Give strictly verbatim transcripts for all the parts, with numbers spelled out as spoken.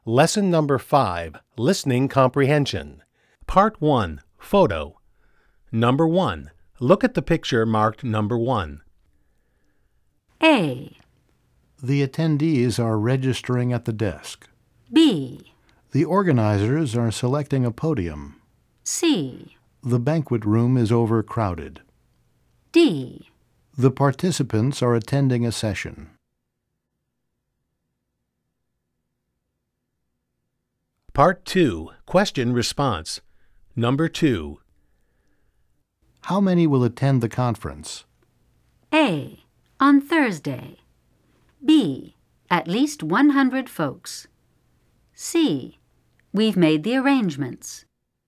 Lesson number five, Listening Comprehension. Part one, Photo. Number one, look at the picture marked number one. A. The attendees are registering at the desk. B. The organizers are selecting a podium. C. The banquet room is overcrowded. D. The participants are attending a session. Part two, Question Response. Number two. How many will attend the conference? A. On Thursday. B. At least one hundred folks. C. We've made the arrangements.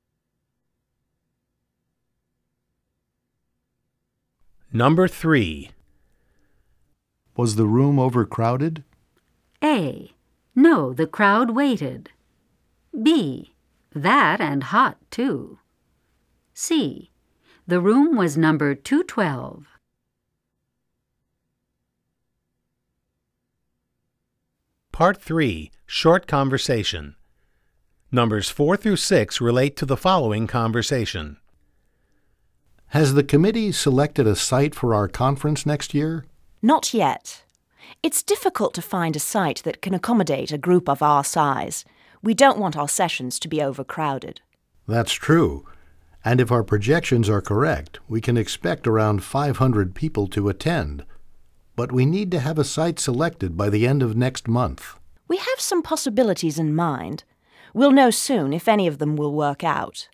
Number three. Was the room overcrowded? A. No, the crowd waited. B. That and hot, too. C. The room was number two twelve. Part three, Short Conversation. Numbers four through six relate to the following conversation. Has the committee selected a site for our conference next year? Not yet. It's difficult to find a site that can accommodate a group of our size. We don't want our sessions to be overcrowded. That's true. And if our projections are correct, we can expect around five hundred people to attend. But we need to have a site selected by the end of next month. We have some possibilities in mind. We'll know soon if any of them will work out.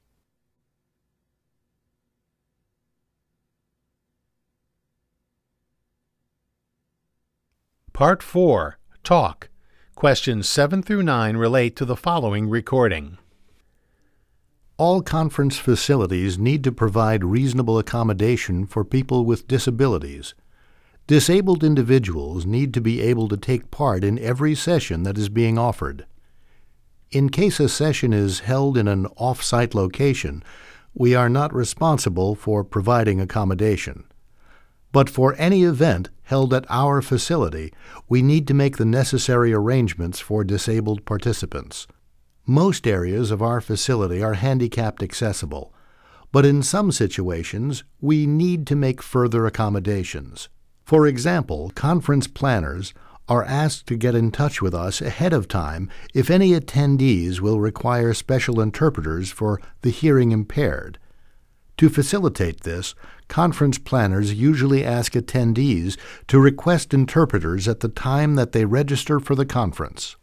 Part four, Talk. Questions seven through nine relate to the following recording. All conference facilities need to provide reasonable accommodation for people with disabilities. Disabled individuals need to be able to take part in every session that is being offered. In case a session is held in an off-site location, we are not responsible for providing accommodation. But for any event held at our facility, we need to make the necessary arrangements for disabled participants. Most areas of our facility are handicapped accessible, but in some situations we need to make further accommodations. For example, conference planners are asked to get in touch with us ahead of time if any attendees will require special interpreters for the hearing impaired. To facilitate this, conference planners usually ask attendees to request interpreters at the time that they register for the conference.